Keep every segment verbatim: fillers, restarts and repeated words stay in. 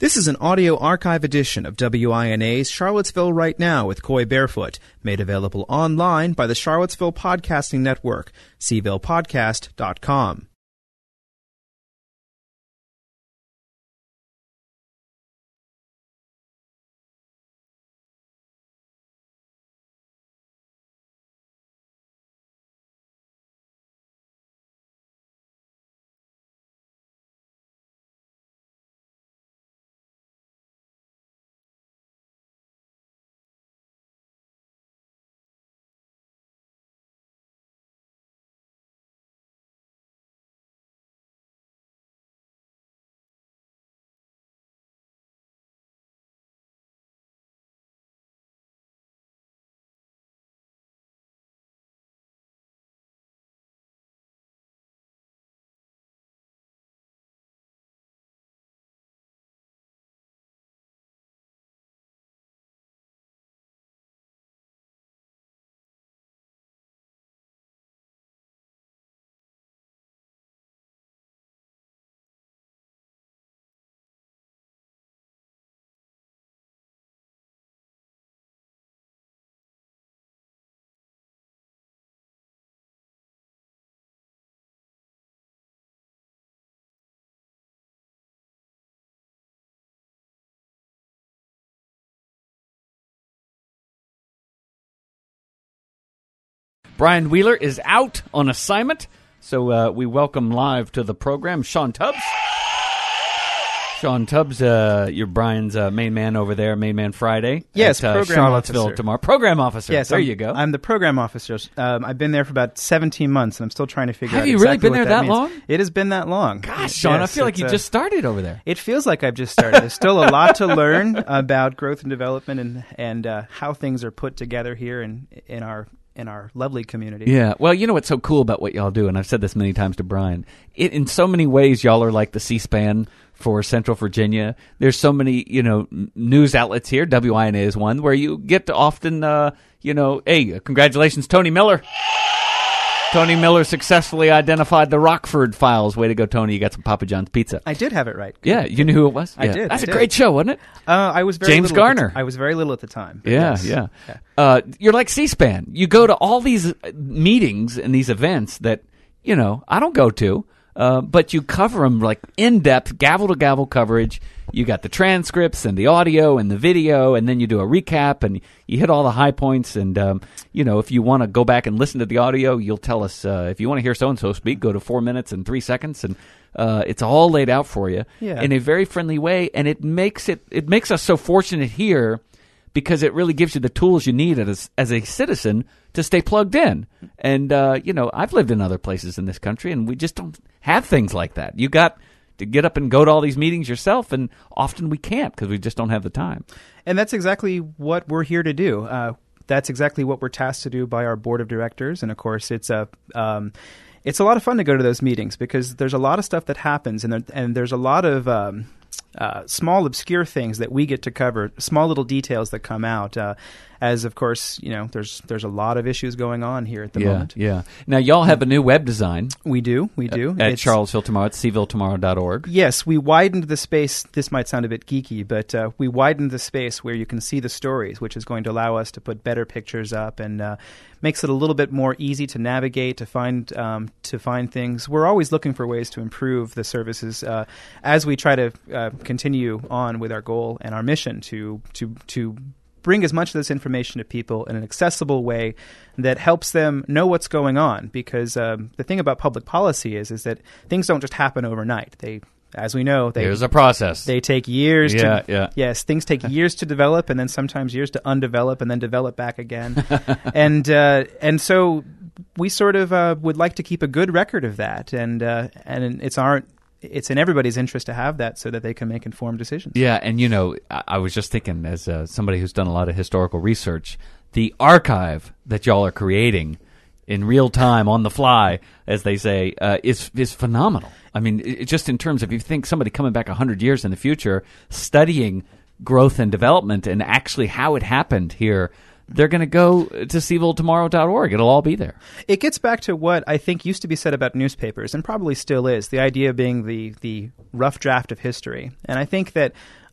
This is an audio archive edition of W I N A's Charlottesville Right Now with Coy Barefoot, made available online by the Charlottesville Podcasting Network, c ville podcast dot com. Brian Wheeler is out on assignment, so uh, we welcome live to the program Sean Tubbs. Sean Tubbs, uh, you're Brian's uh, main man over there, Main Man Friday. Yes, at, uh, program Charlottesville officer. tomorrow. Program officer. Yes, there I'm, you go. I'm the program officer. Um, I've been there for about seventeen months, and I'm still trying to figure Have out you exactly really been what there that, that means. long? It has been that long. Gosh, Sean, Yes, I feel like it's, you uh, just started over there. It feels like I've just started. There's still a lot to learn about growth and development and and uh, how things are put together here in in our in our lovely community. Yeah, well, you know what's so cool about what y'all do, and I've said this many times to Brian, it, in so many ways y'all are like the C-SPAN for Central Virginia. There's so many, you know, news outlets here, W I N A is one, where you get to often, uh, you know, hey, congratulations, Tony Miller. Tony Miller successfully identified the Rockford Files. Way to go, Tony. You got some Papa John's pizza. I did have it right. Yeah, you knew who it was? I Yeah. did. That's I a did. great show, wasn't it? Uh, I was very James little at the Garner. t- I was very little at the time. but Yeah, yes. yeah. yeah. Uh, you're like C-SPAN. You go to all these meetings and these events that, you know, I don't go to, uh, but you cover them like in-depth, gavel-to-gavel coverage. You got the transcripts and the audio and the video, and then you do a recap, and you hit all the high points. And, um, you know, if you want to go back and listen to the audio, you'll tell us, uh, if you want to hear so-and-so speak, go to four minutes and three seconds, and uh, it's all laid out for you Yeah. in a very friendly way. And it makes it it makes us so fortunate here because it really gives you the tools you need as, as a citizen to stay plugged in. And, uh, you know, I've lived in other places in this country, and we just don't have things like that. You got to get up and go to all these meetings yourself, and often we can't because we just don't have the time. And that's exactly what we're here to do. Uh, that's exactly what we're tasked to do by our board of directors. And, of course, it's a um, it's a lot of fun to go to those meetings because there's a lot of stuff that happens, and, there, and there's a lot of um, uh, small, obscure things that we get to cover, small little details that come out. Uh, as, of course, you know, there's there's a lot of issues going on here at the yeah, moment. Yeah. Now, y'all have a new web design. We do. We do. At It's- Charlottesville Tomorrow, at c ville tomorrow dot org. Yes, we widened the space. This might sound a bit geeky, but uh, we widened the space where you can see the stories, which is going to allow us to put better pictures up and uh, makes it a little bit more easy to navigate, to find um, to find things. We're always looking for ways to improve the services uh, as we try to uh, continue on with our goal and our mission to to to. bring as much of this information to people in an accessible way that helps them know what's going on. Because um, the thing about public policy is is that things don't just happen overnight. They, as we know, they There's a process. they take years. Yeah, to, yeah. Yes, things take years to develop, and then sometimes years to undevelop, and then develop back again. and uh, and so we sort of uh, would like to keep a good record of that, and uh, and it's our it's in everybody's interest to have that so that they can make informed decisions. Yeah, and you know, I, I was just thinking, as uh, somebody who's done a lot of historical research, the archive that y'all are creating in real time, on the fly, as they say, uh, is is phenomenal. I mean, it, just in terms of, if you think somebody coming back one hundred years in the future, studying growth and development and actually how it happened here, they're going to go to c ville tomorrow dot org. It'll all be there. It gets back to what I think used to be said about newspapers, and probably still is, the idea being the the rough draft of history. And I think that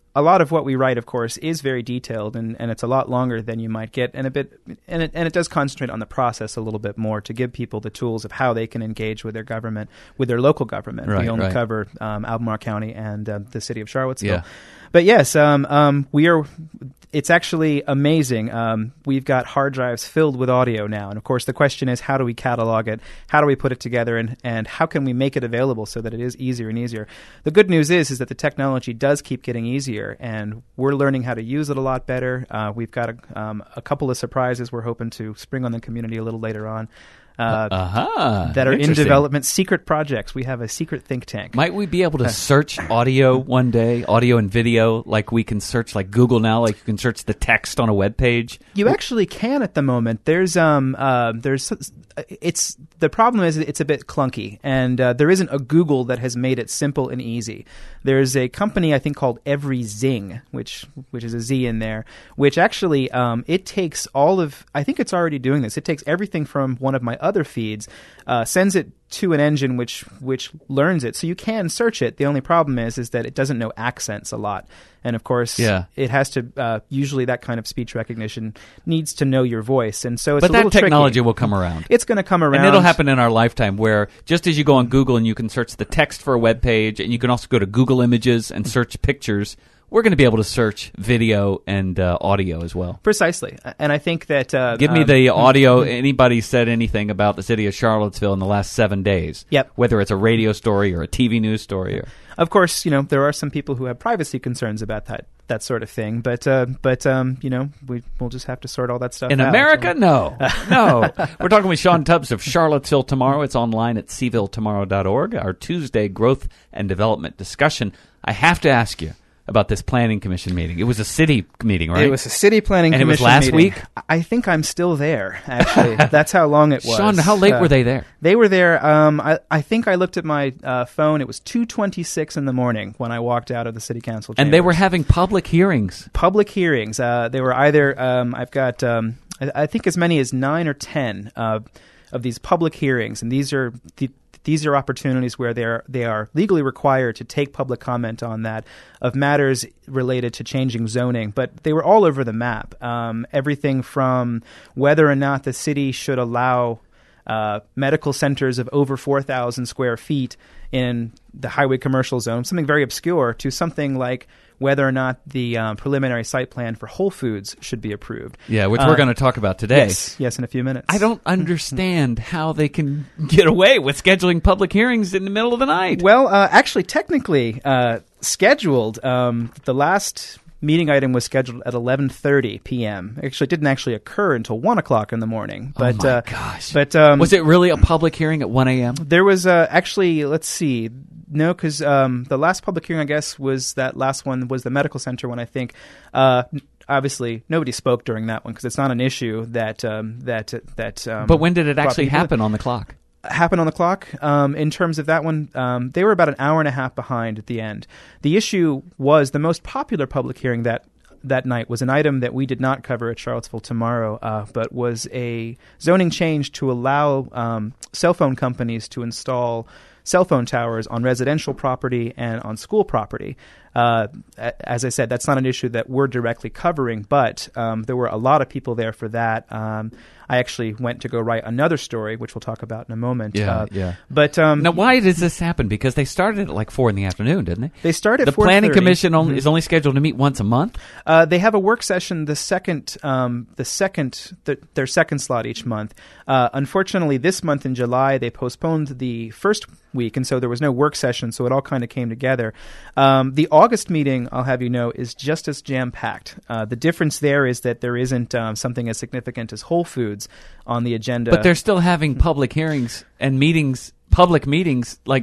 a lot of what we write, of course, is very detailed, and, and it's a lot longer than you might get, and a bit, and it and it does concentrate on the process a little bit more to give people the tools of how they can engage with their government, with their local government. Right, we only right. cover um, Albemarle County and uh, the city of Charlottesville. Yeah. But yes, um, um, we are. It's actually amazing. Um, we've got hard drives filled with audio now, and of course, the question is, how do we catalog it? How do we put it together, and, and how can we make it available so that it is easier and easier? The good news is, is that the technology does keep getting easier, and we're learning how to use it a lot better. Uh, we've got a, um, a couple of surprises we're hoping to spring on the community a little later on. Uh, uh-huh. that are in Interesting. development, secret projects. We have a secret think tank. Might we be able to search audio one day, audio and video, like we can search like Google now, like you can search the text on a web page? You actually can at the moment. There's um uh, there's it's the problem is it's a bit clunky, and uh, there isn't a Google that has made it simple and easy. There's a company I think called EveryZing, which which is a Z in there, which actually um, it takes all of I think it's already doing this. It takes everything from one of my other feeds, uh, sends it to an engine which which learns it, so you can search it. The only problem is is that it doesn't know accents a lot, and of course, yeah. it has to. Uh, usually, that kind of speech recognition needs to know your voice, and so it's but a that little technology tricky. will come around. It's going to come around, and it'll happen in our lifetime. Where just as you go on Google and you can search the text for a web page, and you can also go to Google Images and search pictures. We're going to be able to search video and uh, audio as well. Precisely. And I think that... Uh, Give me um, the audio. Anybody said anything about the city of Charlottesville in the last seven days. Yep. Whether it's a radio story or a T V news story. Or... Of course, you know, there are some people who have privacy concerns about that that sort of thing. But, uh, but um, you know, we, we'll just have to sort all that stuff in out. In America? No. No. We're talking with Sean Tubbs of Charlottesville Tomorrow. It's online at c ville tomorrow dot org. Our Tuesday growth and development discussion. I have to ask you about this planning commission meeting. It was a city meeting, right? It was a city planning and commission meeting. And it was last meeting. week? I think I'm still there, actually. That's how long it was. Sean, how late uh, were they there? They were there, um, I, I think I looked at my uh, phone. It was two twenty-six in the morning when I walked out of the city council chambers. And they were having public hearings. Public hearings. Uh, they were either, um, I've got, um, I, I think as many as nine or ten uh, of these public hearings. And these are the These are opportunities where they are they are legally required to take public comment on that of matters related to changing zoning. But they were all over the map. Um, everything from whether or not the city should allow uh, medical centers of over four thousand square feet in the highway commercial zone, something very obscure, to something like whether or not the um, preliminary site plan for Whole Foods should be approved. Yeah, which uh, we're going to talk about today. Yes, yes, in a few minutes. I don't understand how they can get away with scheduling public hearings in the middle of the night. Well, uh, actually, technically uh, scheduled, um, the last meeting item was scheduled at eleven thirty p.m. Actually, it didn't actually occur until one o'clock in the morning. But, oh, my uh, gosh. But, um, was it really a public hearing at one a.m.? There was uh, actually, let's see, no, because um, the last public hearing, I guess, was that last one was the medical center one, I think. Uh, obviously, nobody spoke during that one because it's not an issue that... Um, that, that. Um, but when did it actually happen on the clock? Happen on the clock. Um, in terms of that one, um, they were about an hour and a half behind at the end. The issue was the most popular public hearing that that night was an item that we did not cover at Charlottesville Tomorrow, uh, but was a zoning change to allow um, cell phone companies to install cell phone towers on residential property and on school property. Uh, as I said, that's not an issue that we're directly covering, but um, there were a lot of people there for that. Um, I actually went to go write another story, which we'll talk about in a moment. Yeah, uh, yeah. But um, now, why does this happen? Because they started at like four in the afternoon, didn't they? They started at the Planning Commission only, mm-hmm. is only scheduled to meet once a month. Uh, they have a work session the second, um, the second, the, their second slot each month. Uh, unfortunately, this month in July they postponed the first week, and so there was no work session. So it all kind of came together. Um, the August meeting, I'll have you know, is just as jam-packed. Uh, the difference there is that there isn't um, something as significant as Whole Foods on the agenda. But they're still having public hearings and meetings, public meetings, like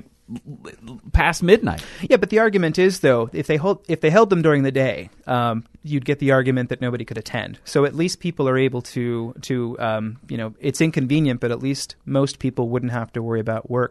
past midnight. Yeah, but the argument is, though, if they hold, if they held them during the day, um, you'd get the argument that nobody could attend. So at least people are able to, to um, you know, it's inconvenient, but at least most people wouldn't have to worry about work.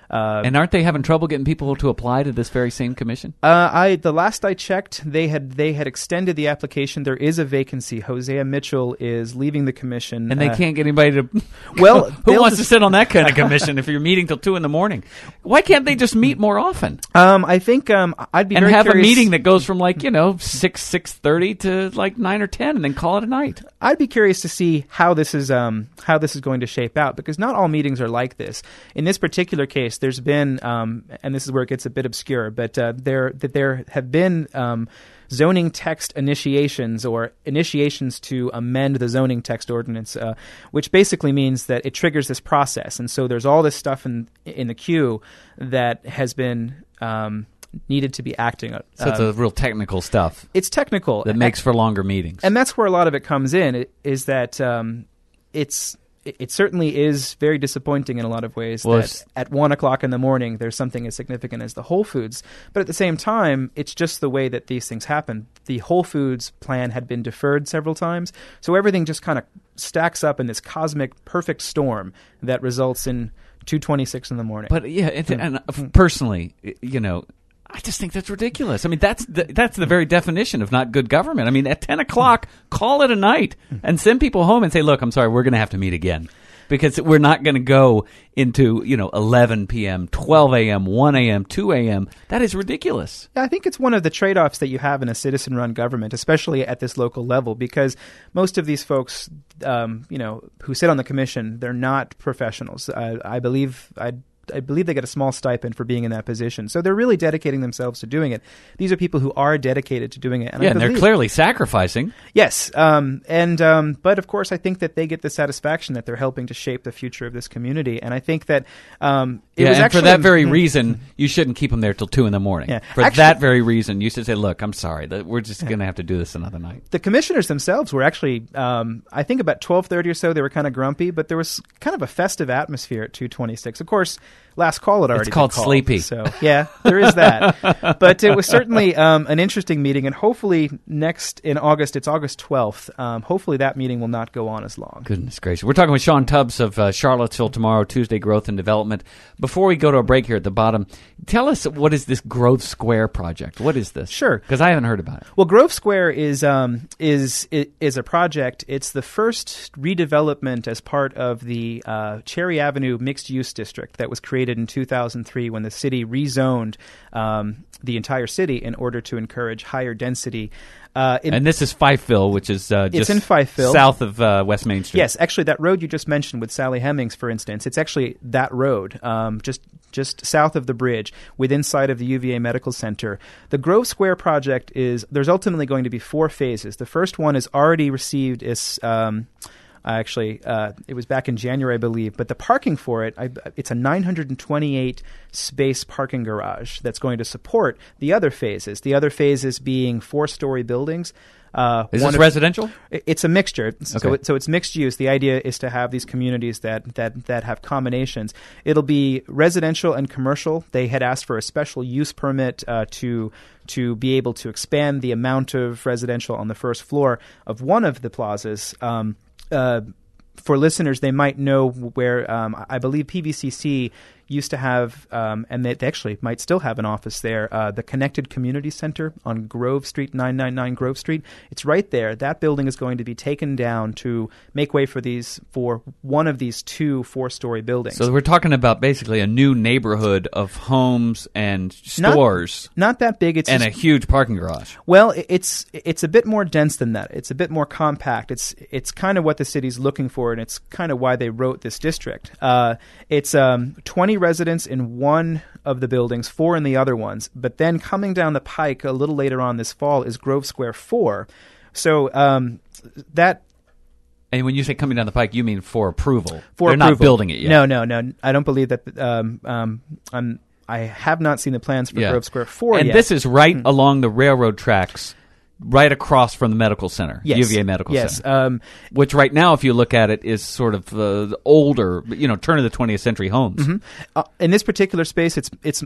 Uh, and aren't they having trouble getting people to apply to this very same commission? Uh, I the last I checked, they had they had extended the application. There is a vacancy. Hosea Mitchell is leaving the commission, and they uh, can't get anybody to. Well, who wants just, to sit on that kind of commission if you're meeting till two in the morning? Why can't they just meet more often? Um, I think um, I'd be and very have curious. a meeting that goes from like you know six six thirty to like nine or ten, and then call it a night. I'd be curious to see how this is um, how this is going to shape out, because not all meetings are like this. In this particular case, there's been, um, and this is where it gets a bit obscure, but uh, there that there have been um, zoning text initiations or initiations to amend the zoning text ordinance, uh, which basically means that it triggers this process, and so there's all this stuff in in the queue that has been. Um, needed to be acting on. So it's um, a real technical stuff. It's technical. That makes for longer meetings. And that's where a lot of it comes in, it, is that um, it's it, it certainly is very disappointing in a lot of ways well, that at one o'clock in the morning there's something as significant as the Whole Foods. But at the same time, it's just the way that these things happen. The Whole Foods plan had been deferred several times, so everything just kind of stacks up in this cosmic perfect storm that results in two twenty-six in the morning. But yeah, and, and uh, personally, you know, I just think that's ridiculous. I mean, that's the, that's the very definition of not good government. I mean, at ten o'clock, call it a night and send people home and say, look, I'm sorry, we're going to have to meet again. Because we're not going to go into, you know, eleven p.m., twelve a.m., one a.m., two a.m. That is ridiculous. I think it's one of the trade-offs that you have in a citizen-run government, especially at this local level, because most of these folks, um, you know, who sit on the commission, they're not professionals. I, I believe I. I believe they get a small stipend for being in that position. So they're really dedicating themselves to doing it. These are people who are dedicated to doing it. And yeah, I and believe, they're clearly sacrificing. Yes. Um, and um, but, of course, I think that they get the satisfaction that they're helping to shape the future of this community. And I think that um, it yeah, was and actually... for that very reason, you shouldn't keep them there till two in the morning. Yeah. For Actually, that very reason, you should say, look, I'm sorry, that we're just yeah. going to have to do this another night. The commissioners themselves were actually, um, I think about twelve thirty or so, they were kind of grumpy, but there was kind of a festive atmosphere at two twenty-six. Of course, last call it already It's called called, Sleepy. So, yeah, there is that. But it was certainly um, an interesting meeting, and hopefully next in August, it's August twelfth, um, hopefully that meeting will not go on as long. Goodness gracious. We're talking with Sean Tubbs of uh, Charlottesville tomorrow, Tuesday Growth and Development. Before we go to a break here at the bottom, tell us, what is this Grove Square project? What is this? Sure. Because I haven't heard about it. Well, Grove Square is um, is is a project. It's the first redevelopment as part of the uh, Cherry Avenue mixed-use district that was created in two thousand three when the city rezoned um, the entire city in order to encourage higher density. Uh, in, and this is Fifeville, which is uh, just it's in Fifeville, south of uh, West Main Street. Yes, actually, that road you just mentioned with Sally Hemings, for instance, it's actually that road, um, just just south of the bridge, within sight of the U V A Medical Center. The Grove Square project is, there's ultimately going to be four phases. The first one is already received its... Um, Actually, uh, it was back in January, I believe. But the parking for it, I, it's a nine hundred twenty-eight space parking garage that's going to support the other phases. The other phases being four-story buildings. Uh, is one this of, residential? It's a mixture. Okay. So, it, so it's mixed use. The idea is to have these communities that, that, that have combinations. It'll be residential and commercial. They had asked for a special use permit uh, to to be able to expand the amount of residential on the first floor of one of the plazas. Um, Uh, for listeners, they might know where um, I believe P V C C used to have, um, and they, they actually might still have an office there, uh, the Connected Community Center on Grove Street, nine ninety-nine Grove Street. It's right there. That building is going to be taken down to make way for these for one of these two four-story buildings. So we're talking about basically a new neighborhood of homes and stores. Not, not that big. It's and just, a huge parking garage. Well, it's it's a bit more dense than that. It's a bit more compact. It's it's kind of what the city's looking for, and it's kind of why they wrote this district. Uh, it's um, twenty residents in one of the buildings, four in the other ones. But then coming down the pike a little later on this fall is Grove Square four. So um, that... And when you say coming down the pike, you mean for approval. For They're approval. not building it yet. No, no, no. I don't believe that... Um, um, I'm, I have not seen the plans for yeah. Grove Square four and yet. And this is right mm-hmm. along the railroad tracks, right across from the medical center, yes. U V A Medical yes. Center. Um, which right now, if you look at it, is sort of uh, the older, you know, turn of the twentieth century homes. Mm-hmm. Uh, in this particular space, it's it's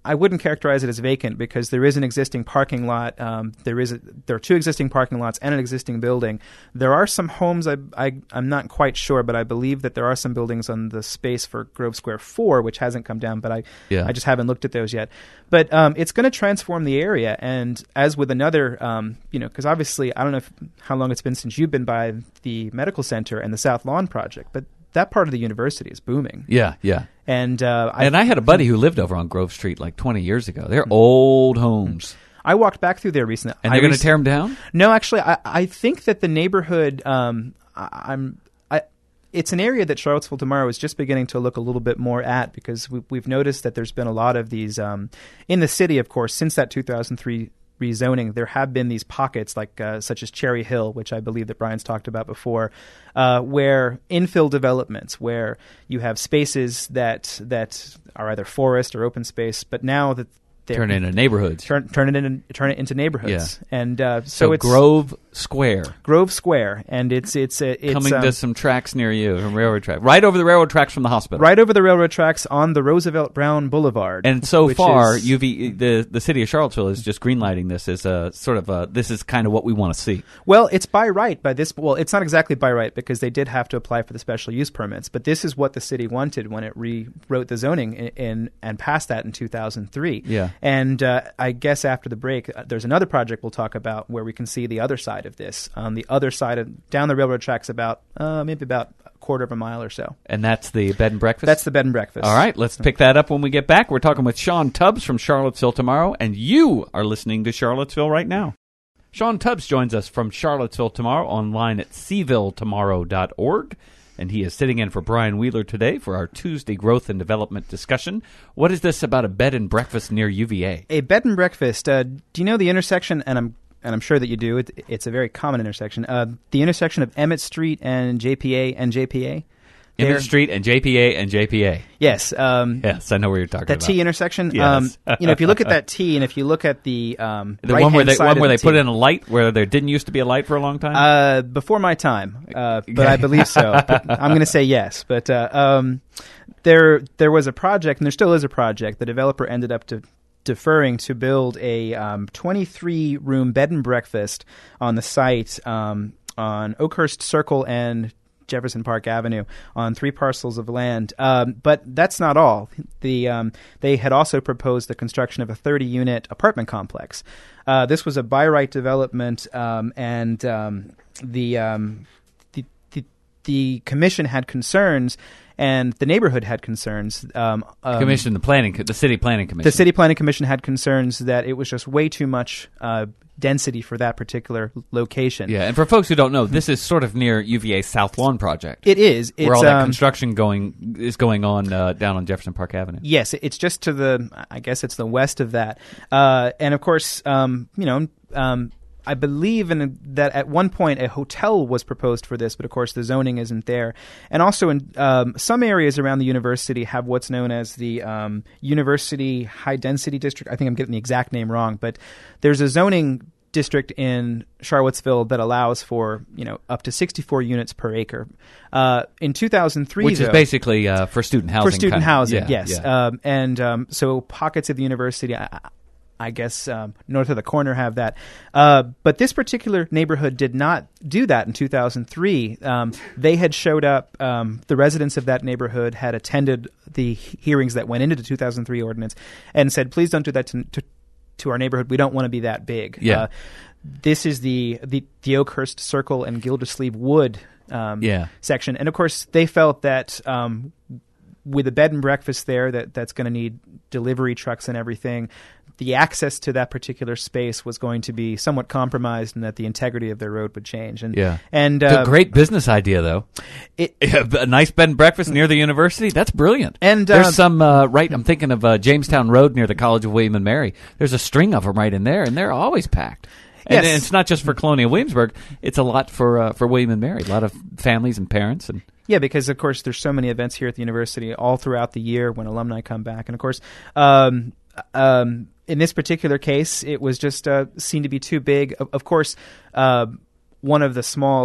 I wouldn't characterize it as vacant because there is an existing parking lot. Um, there is a, there are two existing parking lots and an existing building. There are some homes. I, I I'm not quite sure, but I believe that there are some buildings on the space for Grove Square Four, which hasn't come down. But I yeah. I just haven't looked at those yet. But um, it's going to transform the area, and as with another, um, you know, because obviously I don't know if, how long it's been since you've been by the medical center and the South Lawn project, but that part of the university is booming. Yeah, yeah. And uh, I, and I had a buddy who lived over on Grove Street like twenty years ago. They're old homes. I walked back through there recently. And they're going to tear them down? No, actually, I, I think that the neighborhood, um, I, I'm, I, it's an area that Charlottesville Tomorrow is just beginning to look a little bit more at because we, we've noticed that there's been a lot of these, um, in the city, of course, since that two thousand three rezoning, there have been these pockets like uh, such as Cherry Hill, which I believe that Brian's talked about before, uh, where infill developments, where you have spaces that that are either forest or open space, but now that they're turn it into neighborhoods, turn turn it into turn it into neighborhoods, yeah. and uh, so, so it's Grove Square, Grove Square, and it's it's uh, it's coming um, to some tracks near you, from railroad track, right over the railroad tracks from the hospital, right over the railroad tracks on the Roosevelt Brown Boulevard. And so which far, is, U V the the city of Charlottesville is just greenlighting this as a sort of a, this is kind of what we want to see. Well, it's by right by this. Well, it's not exactly by right because they did have to apply for the special use permits, but this is what the city wanted when it rewrote the zoning in, in and passed that in two thousand three. Yeah, and uh, I guess after the break, uh, there's another project we'll talk about where we can see the other side of this. On the other side of down the railroad tracks, about uh, maybe about a quarter of a mile or so. And that's the bed and breakfast? That's the bed and breakfast. All right, let's pick that up when we get back. We're talking with Sean Tubbs from Charlottesville Tomorrow, and you are listening to Charlottesville Right Now. Sean Tubbs joins us from Charlottesville Tomorrow online at c ville tomorrow dot org. And he is sitting in for Brian Wheeler today for our Tuesday growth and development discussion. What is this about a bed and breakfast near U V A? A bed and breakfast. Uh, do you know the intersection? And I'm and I'm sure that you do. It, it's a very common intersection. Uh, the intersection of Emmett Street and J P A and J P A. Emmett Street and J P A and J P A. Yes. Um, yes, I know what you're talking that about. That T intersection. Yes. Um, you know, if you look at that T, and if you look at the um, the one where they side one where they the put in a light where there didn't used to be a light for a long time. Uh, before my time, uh, but I believe so. But I'm going to say yes. But uh, um, there there was a project, and there still is a project. The developer ended up to. deferring to build a um, twenty-three room bed and breakfast on the site um, on Oakhurst Circle and Jefferson Park Avenue on three parcels of land. Um, but that's not all. The um, they had also proposed the construction of a thirty unit apartment complex. Uh, this was a by right development, um, and um, the, um, the the the commission had concerns. And the neighborhood had concerns. Um, um, commission, the planning, the city planning commission. The city planning commission had concerns that it was just way too much uh, density for that particular location. Yeah, and for folks who don't know, this is sort of near U V A's South Lawn project. It is. It's, where all that um, construction going is going on uh, down on Jefferson Park Avenue. Yes, it's just to the, I guess it's the west of that. Uh, and of course, um, you know, um, I believe in that at one point a hotel was proposed for this, but of course the zoning isn't there. And also in um, some areas around the university have what's known as the um, University High Density District. I think I'm getting the exact name wrong, but there's a zoning district in Charlottesville that allows for, you know, up to sixty-four units per acre. Uh, in two thousand three, which though, is basically uh, for student housing. For student kind of. housing, yeah, yes. Yeah. Um, and um, so pockets of the university, I, I guess um, north of the corner have that. Uh, but this particular neighborhood did not do that in two thousand three. Um, they had showed up, um, the residents of that neighborhood had attended the hearings that went into the two thousand three ordinance and said, please don't do that to, to, to our neighborhood. We don't want to be that big. Yeah. Uh, this is the, the, the Oakhurst Circle and Gildersleeve Wood um, yeah. section. And of course, they felt that um, with a bed and breakfast there that, that's going to need delivery trucks and everything, the access to that particular space was going to be somewhat compromised, and that the integrity of their road would change. And yeah, and uh, it's a great business idea, though. It, a nice bed and breakfast near the university. That's brilliant. And there's uh, some uh, right. I'm thinking of uh, Jamestown Road near the College of William and Mary. There's a string of them right in there, and they're always packed. And yes. it's not just for Colonial Williamsburg. It's a lot for uh, for William and Mary. A lot of families and parents and. Yeah, because of course there's so many events here at the university all throughout the year when alumni come back, and of course. Um, um, In this particular case, it was just uh, seen to be too big. Of, of course, uh, one of the small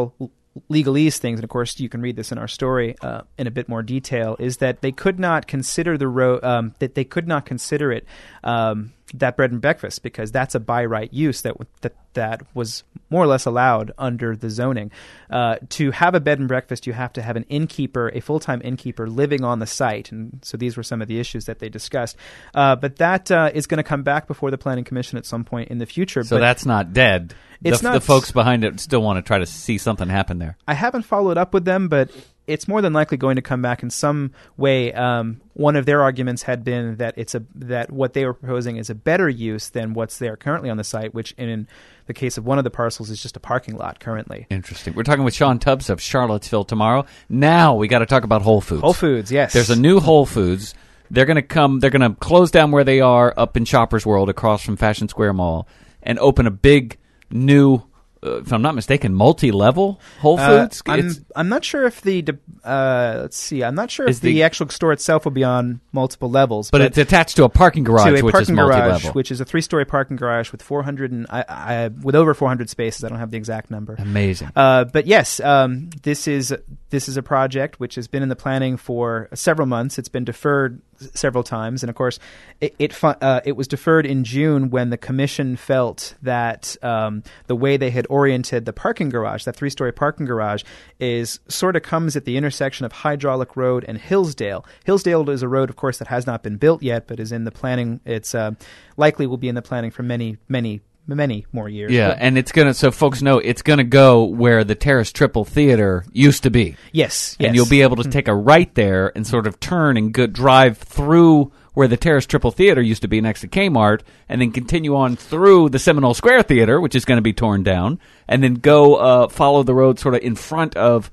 legalese things, and of course you can read this in our story uh, in a bit more detail, is that they could not consider the road um, that they could not consider it um, that bread and breakfast because that's a by right use that that that was more or less allowed under the zoning. Uh, to have a bed and breakfast, you have to have an innkeeper, a full time innkeeper, living on the site, and so these were some of the issues that they discussed. Uh, but that uh, is going to come back before the Planning Commission at some point in the future. So but that's not dead. It's the, not, the folks behind it still want to try to see something happen there. I haven't followed up with them, but it's more than likely going to come back in some way. Um, one of their arguments had been that it's a that what they were proposing is a better use than what's there currently on the site, which in the case of one of the parcels is just a parking lot currently. Interesting. We're talking with Sean Tubbs of Charlottesville tomorrow. Now we got to talk about Whole Foods. Whole Foods, yes. There's a new Whole Foods. They're going to come. They're going to close down where they are up in Shoppers World across from Fashion Square Mall and open a big new. Uh, if I'm not mistaken, multi-level Whole Foods. Uh, I'm, I'm not sure if the uh, let's see. I'm not sure if the, the actual store itself will be on multiple levels, but, but it's attached to a parking garage, to a which parking is multi-level, garage, which is a three-story parking garage with four hundred and I, I, with over four hundred spaces. I don't have the exact number. Amazing. Uh, but yes, um, this is this is a project which has been in the planning for several months. It's been deferred several times, and of course, it it, uh, it was deferred in June when the commission felt that um, the way they had oriented the parking garage, that three-story parking garage, is sort of comes at the intersection of Hydraulic Road and Hillsdale. Hillsdale is a road, of course, that has not been built yet, but is in the planning. It's uh, likely will be in the planning for many, many, many more years. Yeah, but, and it's gonna. So folks know it's gonna go where the Terrace Triple Theater used to be. Yes, and yes. you'll be able to take a right there and sort of turn and go drive through where the Terrace Triple Theater used to be next to Kmart, and then continue on through the Seminole Square Theater, which is going to be torn down, and then go uh, follow the road sort of in front of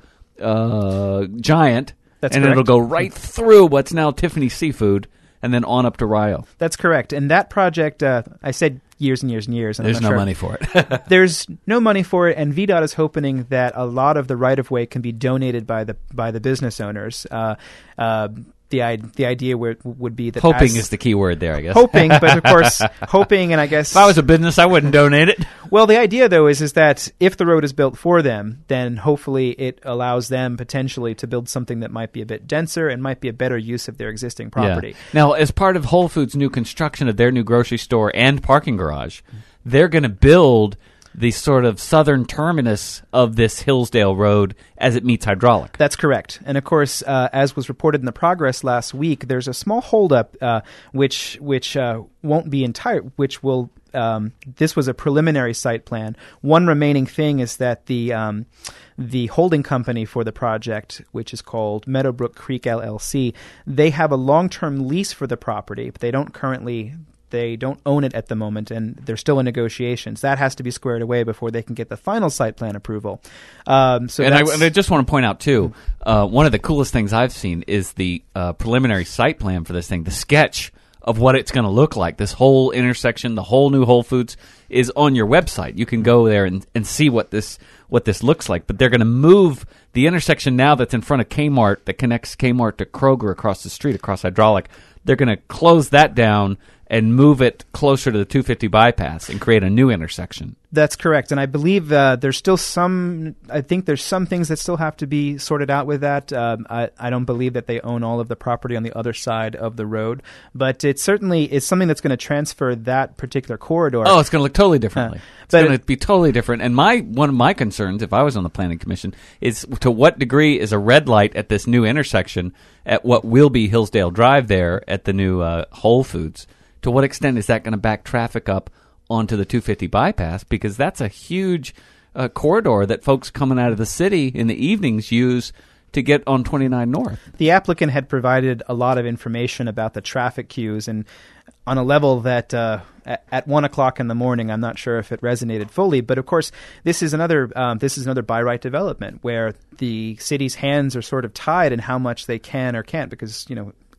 uh, Giant, That's and correct. it'll go right through what's now Tiffany Seafood, and then on up to Rio. That's correct. And that project, uh, I said years and years and years. And There's I'm no not sure. money for it. There's no money for it, and V DOT is hoping that a lot of the right-of-way can be donated by the by the business owners. Uh, uh, the I- the idea where, would be that Hoping as, is the key word there, I guess. hoping, but of course, hoping, and I guess If I was a business, I wouldn't donate it. well, the idea though is is that if the road is built for them, then hopefully it allows them potentially to build something that might be a bit denser and might be a better use of their existing property. Yeah. Now, as part of Whole Foods' new construction of their new grocery store and parking garage, they're going to build the sort of southern terminus of this Hillsdale Road as it meets Hydraulic. That's correct. And of course, uh, as was reported in the progress last week, there's a small holdup uh, which which uh, won't be entire, which will. Um, this was a preliminary site plan. One remaining thing is that the um, the holding company for the project, which is called Meadowbrook Creek L L C, they have a long-term lease for the property, but they don't currently. They don't own it at the moment, and they're still in negotiations. That has to be squared away before they can get the final site plan approval. Um, so and, I, that's, and I just want to point out, too, uh, one of the coolest things I've seen is the uh, preliminary site plan for this thing, the sketch of what it's going to look like. This whole intersection, the whole new Whole Foods is on your website. You can go there and, and see what this what this looks like. But they're going to move the intersection now that's in front of Kmart that connects Kmart to Kroger across the street, across Hydraulic. They're going to close that down and move it closer to the two fifty bypass and create a new intersection. That's correct. And I believe uh, there's still some, I think there's some things that still have to be sorted out with that. Um, I, I don't believe that they own all of the property on the other side of the road, but it certainly is something that's going to transfer that particular corridor. Oh, it's going to look totally differently. Uh, it's but going it- to be totally different. And my one of my concerns, if I was on the Planning Commission, is to what degree is a red light at this new intersection at what will be Hillsdale Drive there at the new uh, Whole Foods. To what extent is that going to back traffic up onto the two fifty bypass? Because that's a huge uh, corridor that folks coming out of the city in the evenings use to get on twenty-nine North. The applicant had provided a lot of information about the traffic queues, and on a level that uh, at, at one o'clock in the morning, I'm not sure if it resonated fully. But of course, this is another um, this is another by right development where the city's hands are sort of tied in how much they can or can't, because you know.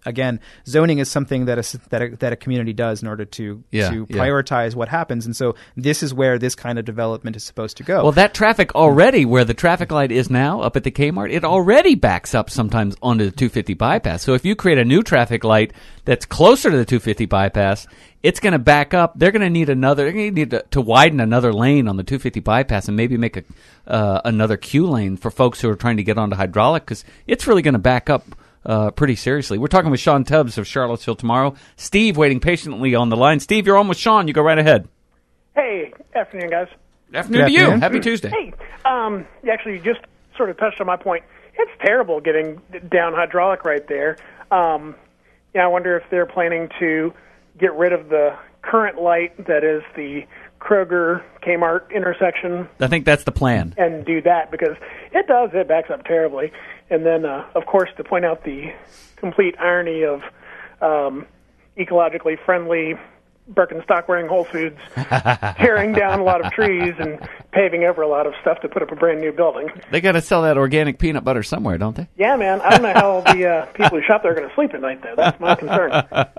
again, zoning is something that a, that a, that a community does in order to Yeah, to yeah. prioritize what happens, and so this is where this kind of development is supposed to go. Well, that traffic already, where the traffic light is now up at the Kmart, it already backs up sometimes onto the two fifty bypass. So if you create a new traffic light that's closer to the two fifty bypass, it's going to back up. They're going to need another. They're going to need to, to widen another lane on the two fifty bypass and maybe make a uh, another queue lane for folks who are trying to get onto hydraulic, because it's really going to back up uh, pretty seriously. We're talking with Sean Tubbs of Charlottesville Tomorrow. Steve waiting patiently on the line. Steve, you're on with Sean. You go right ahead. Hey, afternoon, guys. Afternoon to Good you. afternoon. Happy Tuesday. Hey, um, you actually just sort of touched on my point. It's terrible getting down hydraulic right there. Um, yeah, I wonder if they're planning to get rid of the current light that is the Kroger Kmart intersection I think that's the plan. and do that, because it does, it backs up terribly. And then, uh, of course, to point out the complete irony of um, ecologically friendly Birkenstock-wearing Whole Foods tearing down a lot of trees and paving over a lot of stuff to put up a brand new building. They got to sell that organic peanut butter somewhere, don't they? Yeah, man, I don't know how the uh, people who shop there are going to sleep at night, though. That's my concern.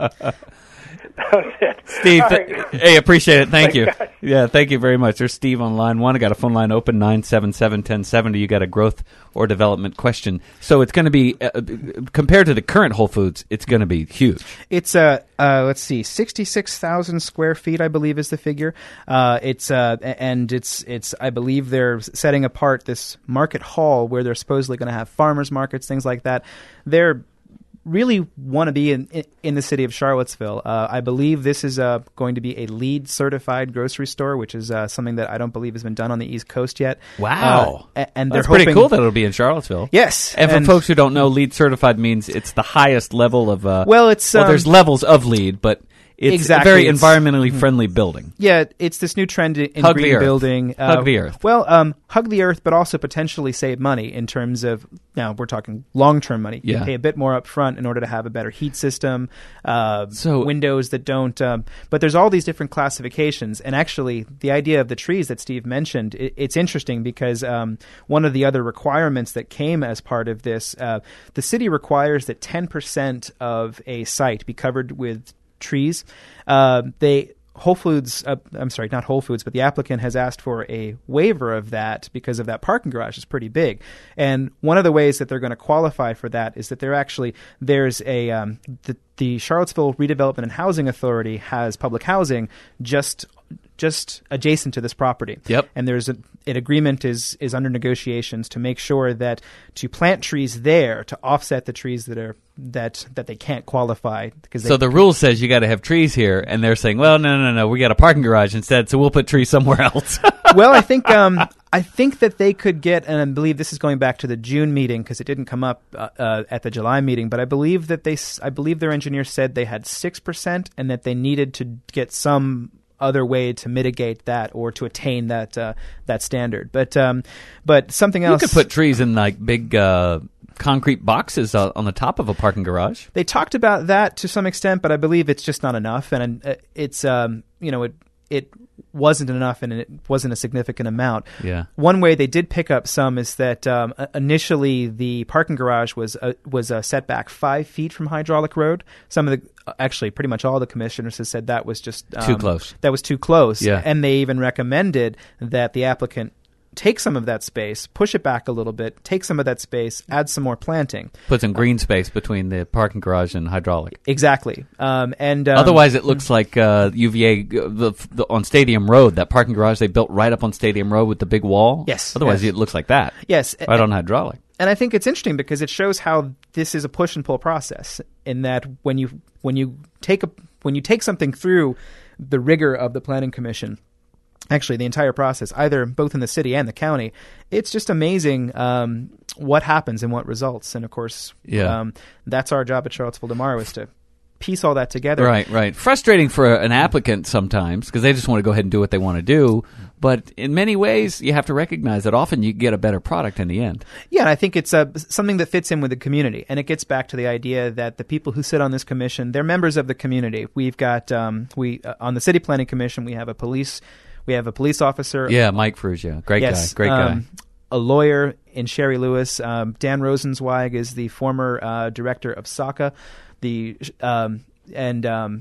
That was it. Steve, All th- right. hey, appreciate it. Thank Thanks, you. guys. Yeah, thank you very much. There's Steve on line one. I got a phone line open, nine seven seven, one oh seven oh. You got a growth or development question. So it's going to be, uh, compared to the current Whole Foods, it's going to be huge. It's uh, uh let's see, sixty-six thousand square feet, I believe, is the figure. Uh, it's uh, and it's it's I believe they're setting apart this market hall where they're supposedly going to have farmers markets, things like that. They're really want to be in, in in the city of Charlottesville. Uh, I believe this is uh, going to be a LEED certified grocery store, which is uh, something that I don't believe has been done on the East Coast yet. Wow. Uh, a- and they're That's pretty hoping- cool that it'll be in Charlottesville. Yes, And for and- folks who don't know, LEED certified means it's the highest level of. Uh, Well, it's, well, um, there's levels of LEED, but it's Exactly, a very it's- environmentally friendly building. Yeah, it's this new trend in in Hug the green earth. building. Hug the earth. Well, um, hug the earth, but also potentially save money in terms of, now we're talking long-term money. Yeah. You pay a bit more up front in order to have a better heat system, uh, So- windows that don't. Um, but there's all these different classifications. And actually, the idea of the trees that Steve mentioned, it, it's interesting because um, one of the other requirements that came as part of this, uh, the city requires that ten percent of a site be covered with trees. Uh, they Whole Foods, uh, I'm sorry, not Whole Foods, but the applicant has asked for a waiver of that because of that parking garage is pretty big. And one of the ways that they're going to qualify for that is that they're actually, there's a, um, the, the Charlottesville Redevelopment and Housing Authority has public housing just just adjacent to this property. Yep. And there's a, an agreement is is under negotiations to make sure that to plant trees there to offset the trees that are that that they can't qualify because they, So the rule says you got to have trees here, and they're saying, well, no, no, no, we got a parking garage instead, so we'll put trees somewhere else. well, I think um, I think that they could get, and I believe this is going back to the June meeting because it didn't come up uh, uh, at the July meeting. But I believe that they, s- I believe their engineer said they had six percent, and that they needed to get some other way to mitigate that or to attain that uh, that standard. But um, but something You else. could put trees in like big uh, concrete boxes uh, on the top of a parking garage. They talked about that to some extent, but I believe it's just not enough, and uh, it's um, you know it it wasn't enough, and it wasn't a significant amount. Yeah. One way they did pick up some is that um, initially the parking garage was uh, was uh, set back five feet from Hydraulic Road. Some of the actually pretty much all the commissioners have said that was just um, Too close. That was too close. Yeah. And they even recommended that the applicant take some of that space, push it back a little bit, take some of that space, add some more planting. Put some green space between the parking garage and hydraulic. Exactly. Um, and um, Otherwise, it looks like uh, U V A uh, the, the, on Stadium Road, that parking garage they built right up on Stadium Road with the big wall. Yes, Otherwise, yes. it looks like that. yes, Right on hydraulic. And I think it's interesting because it shows how this is a push and pull process. In that when you when you take a when you take something through the rigor of the planning commission, actually the entire process, either both in the city and the county, it's just amazing um, what happens and what results. And of course, Yeah. um, that's our job at Charlottesville Tomorrow is to piece all that together. Right, right. Frustrating for an applicant sometimes because they just want to go ahead and do what they want to do. But in many ways, you have to recognize that often you get a better product in the end. Yeah, and I think it's uh, something that fits in with the community. And it gets back to the idea that the people who sit on this commission, they're members of the community. We've got, um, we uh, on the City Planning Commission, we have a police, we have a police officer. Yeah, Mike Fruggia. Great Yes, guy. Great guy. um, a lawyer in Sherry Lewis. Um, Dan Rosenzweig is the former uh, director of S A C A. the um, and um,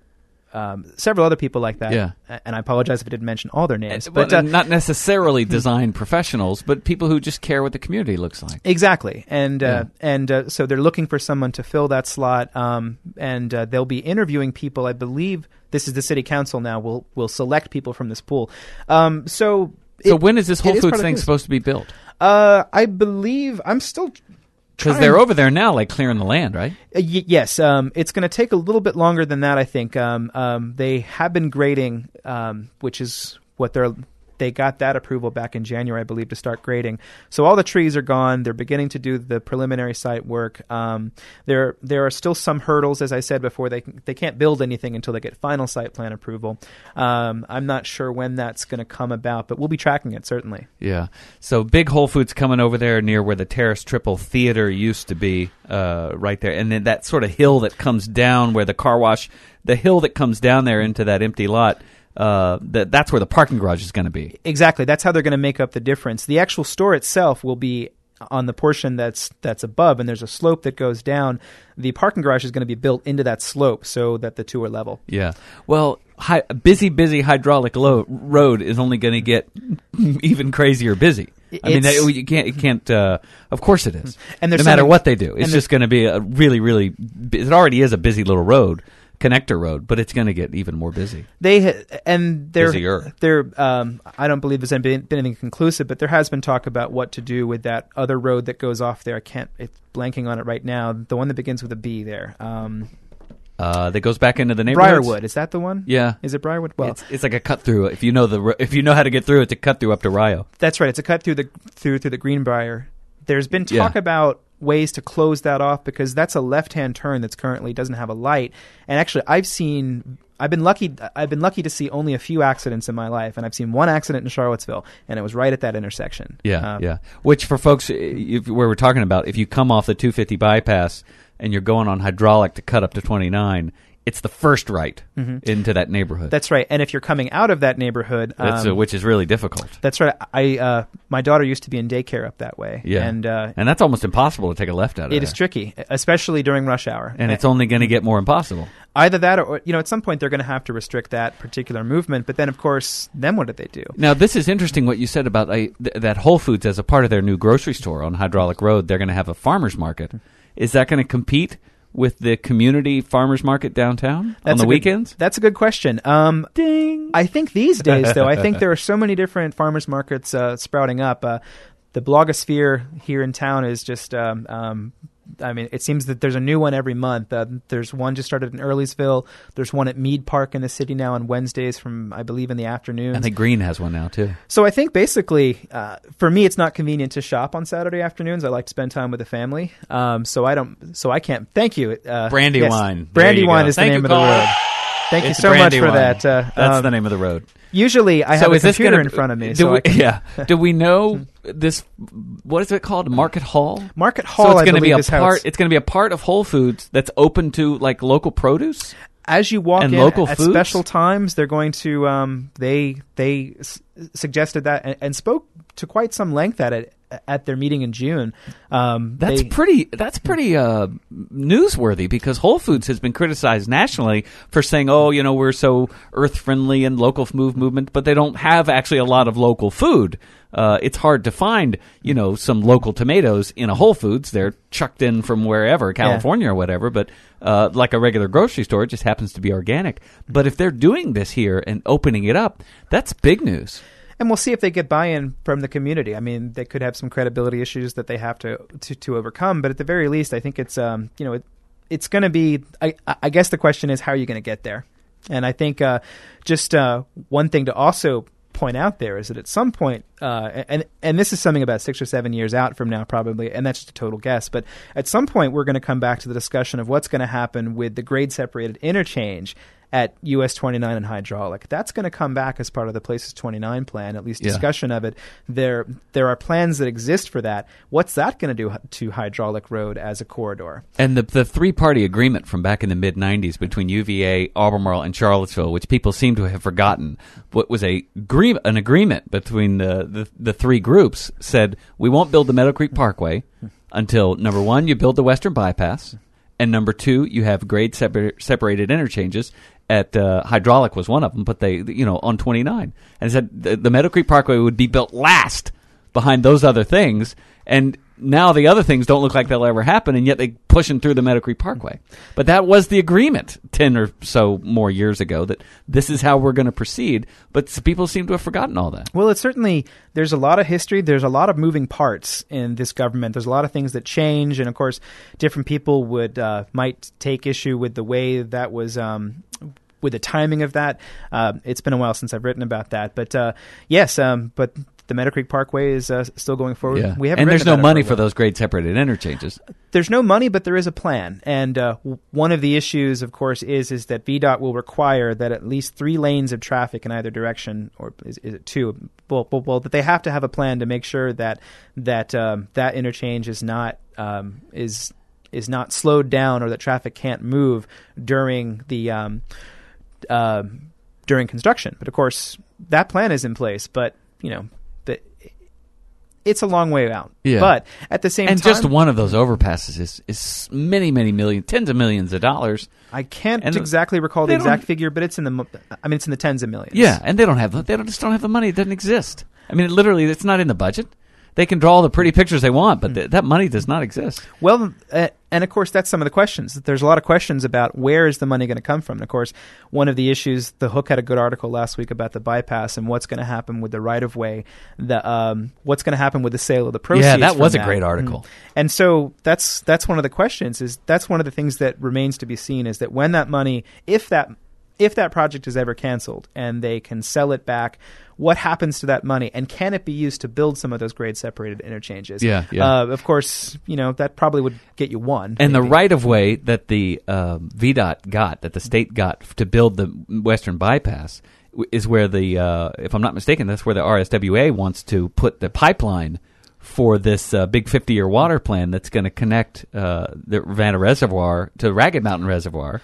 um, several other people like that. Yeah. And I apologize if I didn't mention all their names. But But uh, not necessarily design professionals, but people who just care what the community looks like. exactly, and uh, Yeah. and uh, so they're looking for someone to fill that slot, um, and uh, they'll be interviewing people. I believe this is the city council now. Will will select people from this pool. Um, so. So it- when is this it Whole is part Foods of thing this. supposed to be built? Uh, I believe I'm still Because trying- they're over there now, like clearing the land, right? Uh, y- yes, um, it's going to take a little bit longer than that. I think um, um, they have been grading, um, which is what they're. They got that approval back in January, I believe, to start grading. So all the trees are gone. They're beginning to do the preliminary site work. Um, there, there are still some hurdles, as I said before. They they can't build anything until they get final site plan approval. Um, I'm not sure when that's going to come about, but we'll be tracking it certainly. Yeah. So big Whole Foods coming over there near where the Terrace Triple Theater used to be, uh, right there. And then that sort of hill that comes down where the car wash, the hill that comes down there into that empty lot, uh, that that's where the parking garage is going to be. Exactly. That's how they're going to make up the difference. The actual store itself will be on the portion that's that's above, and there's a slope that goes down. The parking garage is going to be built into that slope so that the two are level. Yeah. Well, hi, busy, busy hydraulic lo- road is only going to get even crazier busy. I mean, It's- that, you can't. You can't. Uh, of course, it is. And there's no matter something- what they do, it's and just going to be a really, really. bu- It already is a busy little road, connector road, but it's going to get even more busy. They ha- and they're Busier. they're. Um, I don't believe there's been, been anything conclusive, but there has been talk about what to do with that other road that goes off there. I can't. It's blanking on it right now. The one that begins with a B there. Um, Uh, that goes back into the neighborhoods. Briarwood. Is that the one? Yeah. Is it Briarwood? Well, it's, it's like a cut through. If you know the ro- if you know how to get through, it's a cut through up to Rio. that's right. It's a cut through the through through the Greenbrier. There's been talk Yeah. about ways to close that off because that's a left-hand turn that's currently doesn't have a light. And actually, I've seen I've been lucky I've been lucky to see only a few accidents in my life, and I've seen one accident in Charlottesville, and it was right at that intersection. Yeah, Um, yeah. Which for folks, if, where we're talking about, if you come off the two fifty bypass and you're going on hydraulic to cut up to twenty-nine, it's the first right into that neighborhood. That's right. And if you're coming out of that neighborhood, That's, um, uh, which is really difficult. that's right. I uh, my daughter used to be in daycare up that way. Yeah, and uh, and that's almost impossible to take a left out of it there. is tricky, especially during rush hour. And it's only going to get more impossible. Either that, or you know, at some point they're going to have to restrict that particular movement. But then, of course, then what did they do? Now, this is interesting what you said about uh, th- that Whole Foods as a part of their new grocery store on Hydraulic Road. They're going to have a farmer's market. Is that going to compete with the community farmers market downtown on That's the a good- weekends? That's a good question. Um, Ding. I think these days, though, I think there are so many different farmers markets uh, sprouting up. Uh, the blogosphere here in town is just, um, um, I mean, it seems that there's a new one every month. Uh, there's one just started in Earlysville. There's one at Mead Park in the city now on Wednesdays from, I believe, in the afternoons. I think Green has one now, too. So I think basically, uh, for me, it's not convenient to shop on Saturday afternoons. I like to spend time with the family. Um, so I don't. So I can't. Thank you. Uh, Brandywine. yes, There you Brandywine go. is Thank the you, name of the Colin. road. Thank It's you so much for Brandywine. that. Uh, That's um, the name of the road. Usually, I have so a is this computer gonna, in front of me. Do So we, I can, yeah. Do we know this? What is it called? Market Hall. Market Hall. So it's I going to be believe, a is how part. it's- It's going to be a part of Whole Foods that's open to like local produce. As you walk And in local at foods? special times, they're going to. Um, they they s- suggested that and, and spoke to quite some length at it at their meeting in June. Um, That's they- pretty. That's pretty uh, newsworthy because Whole Foods has been criticized nationally for saying, "Oh, you know, we're so earth friendly and local move movement," but they don't have actually a lot of local food. Uh, it's hard to find, you know, some local tomatoes in a Whole Foods. They're chucked in from wherever, California or whatever. But uh, like a regular grocery store, it just happens to be organic. But if they're doing this here and opening it up, that's big news. And we'll see if they get buy-in from the community. I mean, they could have some credibility issues that they have to to, to overcome, but at the very least, I think it's um you know it, it's going to be. I, I guess the question is, how are you going to get there? And I think uh, just uh, one thing to also point out there is that at some point, uh, and and this is something about six or seven years out from now, probably, and that's just a total guess. But at some point, we're going to come back to the discussion of what's going to happen with the grade-separated interchange at U S twenty-nine and hydraulic. That's going to come back as part of the Places twenty-nine plan, at least Yeah. discussion of it. There there are plans that exist for that. What's that going to do to hydraulic road as a corridor? And the the three party agreement from back in the mid nineties between U V A, Albemarle, and Charlottesville, which people seem to have forgotten, what was a agree- an agreement between the, the the three groups, said we won't build the Meadow Creek Parkway until number one you build the Western Bypass, And number two, you have grade separ- separated interchanges. At uh, Hydraulic was one of them, but they, you know, on twenty-nine. And it said the, the Meadow Creek Parkway would be built last behind those other things. And now the other things don't look like they'll ever happen, and yet they're pushing through the Meadow Creek Parkway. But that was the agreement ten or so more years ago, that this is how we're going to proceed. But people seem to have forgotten all that. Well, it's certainly, there's a lot of history. There's a lot of moving parts in this government. There's a lot of things that change. And, of course, different people would uh, might take issue with the way that was um, with the timing of that. Uh, it's been a while since I've written about that. But, uh, yes, um, but the Meadow Creek Parkway is uh, still going forward. Yeah. We haven't and there's no money for, for those grade separated interchanges. There's no money, but there is a plan. And uh, one of the issues, of course, is is that V DOT will require that at least three lanes of traffic in either direction, or is, is it two? Well, well, well, that they have to have a plan to make sure that that um, that interchange is not um, is is not slowed down, or that traffic can't move during the um, uh, during construction. But of course, that plan is in place. But you know. It's a long way out. Yeah. But at the same and time... And just one of those overpasses is, is many, many millions, tens of millions of dollars. I can't and exactly recall the exact figure, but it's in the... I mean, it's in the tens of millions. Yeah, and they don't have... They don't, just don't have the money. It doesn't exist. I mean, literally, it's not in the budget. They can draw all the pretty pictures they want, but mm. th- that money does not exist. Well, uh, and of course, that's some of the questions. There's a lot of questions about where is the money going to come from. And of course, one of the issues, The Hook had a good article last week about the bypass and what's going to happen with the right-of-way, the um, what's going to happen with the sale of the proceeds. Yeah, that was that. a great article. Mm. And so that's that's one of the questions. Is that's one of the things that remains to be seen, is that when that money, if that if that project is ever canceled and they can sell it back, what happens to that money, and can it be used to build some of those grade separated interchanges? Yeah, yeah. Uh, of course, you know, that probably would get you one. And maybe. the right-of-way that the uh, V DOT got, that the state got to build the Western Bypass, is where the, uh, if I'm not mistaken, that's where the R S W A wants to put the pipeline for this uh, big fifty-year water plan that's going to connect uh, the Ravenna Reservoir to Ragged Mountain Reservoir.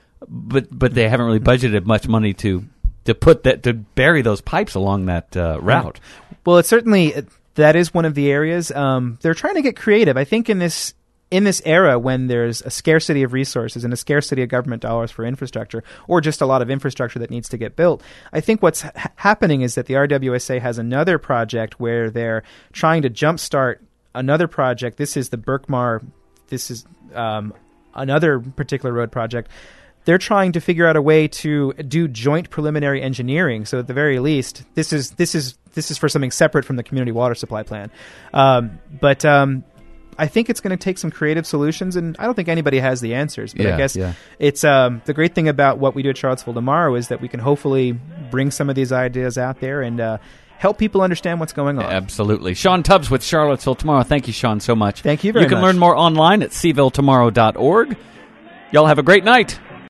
But but they haven't really budgeted much money to to put that to bury those pipes along that uh, route. Well, it's certainly that is one of the areas. Um, they're trying to get creative. I think in this in this era when there's a scarcity of resources and a scarcity of government dollars for infrastructure, or just a lot of infrastructure that needs to get built, I think what's ha- happening is that the R W S A has another project where they're trying to jumpstart another project. This is the Berkmar. This is um, another particular road project. They're trying to figure out a way to do joint preliminary engineering. So at the very least, this is this is this is for something separate from the community water supply plan. Um, but um, I think it's going to take some creative solutions, and I don't think anybody has the answers. But yeah, I guess yeah. it's um, the great thing about what we do at Charlottesville tomorrow is that we can hopefully bring some of these ideas out there and uh, help people understand what's going on. Absolutely. Sean Tubbs with Charlottesville Tomorrow. Thank you, Sean, so much. Thank you very much. You can learn more online at c ville tomorrow dot org. Y'all have a great night.